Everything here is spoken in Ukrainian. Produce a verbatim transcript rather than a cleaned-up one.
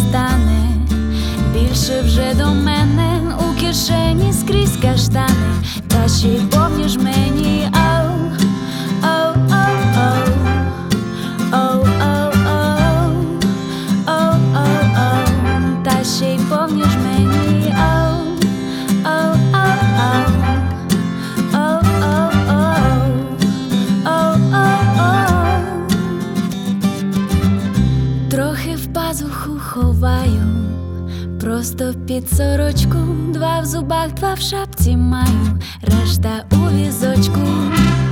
стане, більше вже до мене у кишені скрізь каштани, та ще й повні жмені. Ау, ау, ау, ау, ау, ау, ау, ау, ау, ау, та ще й повні жмені. Ау, ау, ау, ау, ау, ау, ау, ау, ау. Трохи в пазуху ховаю, просто під сорочку, два в зубах, два в шапці маю, решта у візочку.